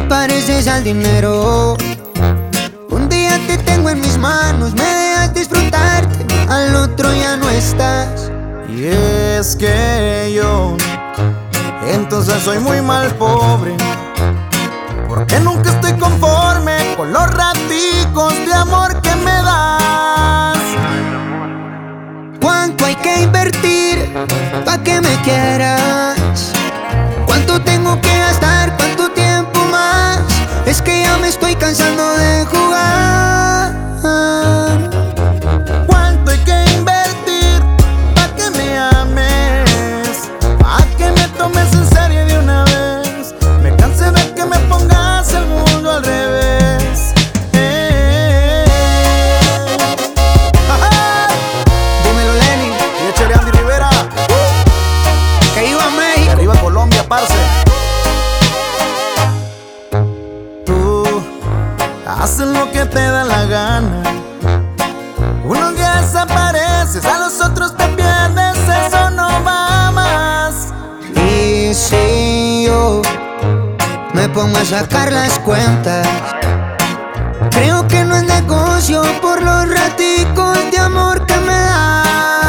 pareces al dinero. Un día te tengo en mis manos, me dejas disfrutarte, al otro ya no estás. Y es que yo entonces soy muy mal pobre, porque nunca estoy conforme con los raticos de amor que me das. ¿Cuánto hay que invertir pa' que me quieras? ¿Cuánto tengo que gastar? ¿Cuánto tiempo más? Es que ya me estoy cansando de jugar. ¿Cuánto hay que invertir pa' que me ames? Pa' que me tomes en serio de una vez. Me cansé de que me pongas el mundo al revés. Dímelo, Lenny. Y échale Andy Rivera. Que iba a México. Arriba Colombia, parce. Tú haces lo que te da la gana. Uno que desapareces, a los otros te pierdes, eso no va más. Y si yo me pongo a sacar las cuentas, creo que no es negocio por los raticos de amor que me das.